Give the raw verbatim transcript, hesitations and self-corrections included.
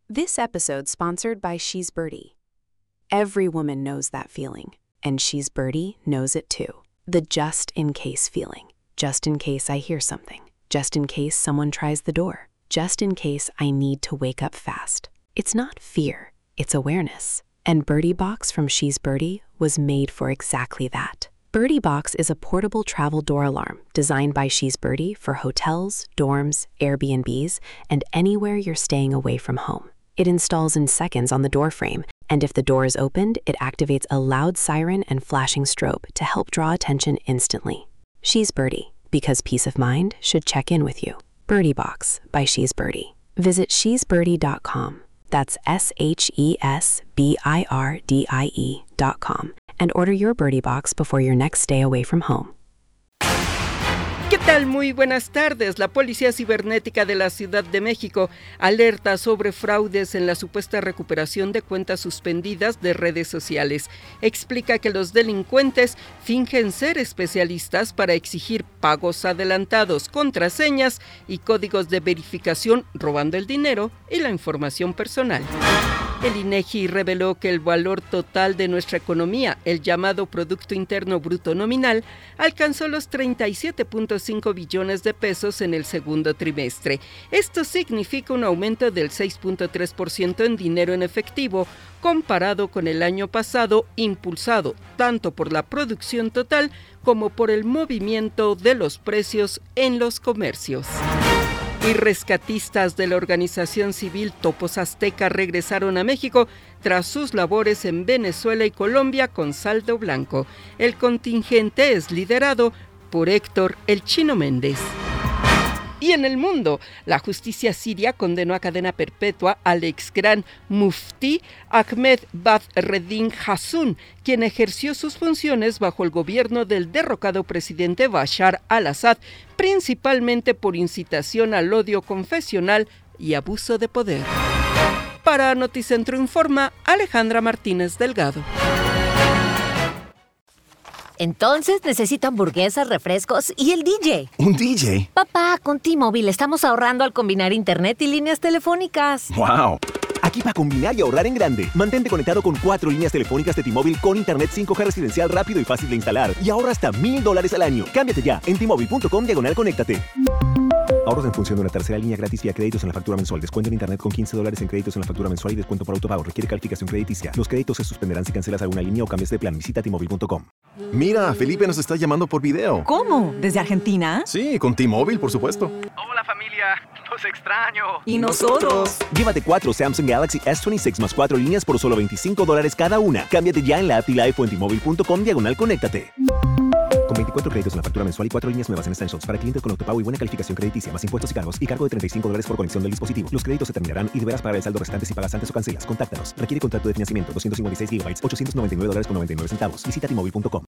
This episode sponsored by She's Birdie. Every woman knows that feeling, and She's Birdie knows it too. The just-in-case feeling. Just in case I hear something. Just in case someone tries the door. Just in case I need to wake up fast. It's not fear, it's awareness. And Birdie Box from She's Birdie was made for exactly that. Birdie Box is a portable travel door alarm designed by She's Birdie for hotels, dorms, Airbnbs, and anywhere you're staying away from home. It installs in seconds on the door frame, and if the door is opened, it activates a loud siren and flashing strobe to help draw attention instantly. She's Birdie, because peace of mind should check in with you. Birdie Box by She's Birdie. Visit she's birdie dot com. That's S H E S B I R D I E dot com. And order your Birdie Box before your next stay away from home. ¿Qué tal? Muy buenas tardes. La Policía Cibernética de la Ciudad de México alerta sobre fraudes en la supuesta recuperación de cuentas suspendidas de redes sociales. Explica que los delincuentes fingen ser especialistas para exigir pagos adelantados, contraseñas y códigos de verificación, robando el dinero y la información personal. El INEGI reveló que el valor total de nuestra economía, el llamado Producto Interno Bruto Nominal, alcanzó los treinta y siete punto cinco billones de pesos en el segundo trimestre. Esto significa un aumento del seis punto tres por ciento en dinero en efectivo, comparado con el año pasado, impulsado tanto por la producción total como por el movimiento de los precios en los comercios. Y rescatistas de la organización civil Topos Azteca regresaron a México tras sus labores en Venezuela y Colombia con saldo blanco. El contingente es liderado por Héctor El Chino Méndez. Y en el mundo, la justicia siria condenó a cadena perpetua al ex gran muftí Ahmed Badreddin Hassun, quien ejerció sus funciones bajo el gobierno del derrocado presidente Bashar al-Assad, principalmente por incitación al odio confesional y abuso de poder. Para Noticentro Informa, Alejandra Martínez Delgado. Entonces necesito hamburguesas, refrescos y el D J. ¿Un D J? Papá, con T-Mobile estamos ahorrando al combinar internet y líneas telefónicas. ¡Wow! Aquí para combinar y ahorrar en grande. Mantente conectado con cuatro líneas telefónicas de T-Mobile con internet cinco G residencial rápido y fácil de instalar. Y ahorra hasta mil dólares al año. Cámbiate ya en T Mobile punto com diagonal conéctate. Ahorros en función de una tercera línea gratis vía créditos en la factura mensual. Descuento en internet con quince dólares en créditos en la factura mensual y descuento por autopago. Requiere calificación crediticia. Los créditos se suspenderán si cancelas alguna línea o cambias de plan. Visita T Mobile punto com. Mira, Felipe nos está llamando por video. ¿Cómo? ¿Desde Argentina? Sí, con T-Mobile, por supuesto. Hola familia, los extraño. ¿Y nosotros? Llévate cuatro Samsung Galaxy S veintiséis más cuatro líneas por solo veinticinco dólares cada una. Cámbiate ya en la app y la iPhone en T Mobile punto com diagonal conéctate. Con veinticuatro créditos en la factura mensual y cuatro líneas nuevas en Essentials para clientes con autopago y buena calificación crediticia, más impuestos y cargos y cargo de treinta y cinco dólares por conexión del dispositivo. Los créditos se terminarán y deberás pagar el saldo restante si pagas antes o cancelas. Contáctanos. Requiere contrato de financiamiento doscientos cincuenta y seis gigabytes, ochocientos noventa y nueve dólares con noventa y nueve centavos. Visita T Mobile punto com.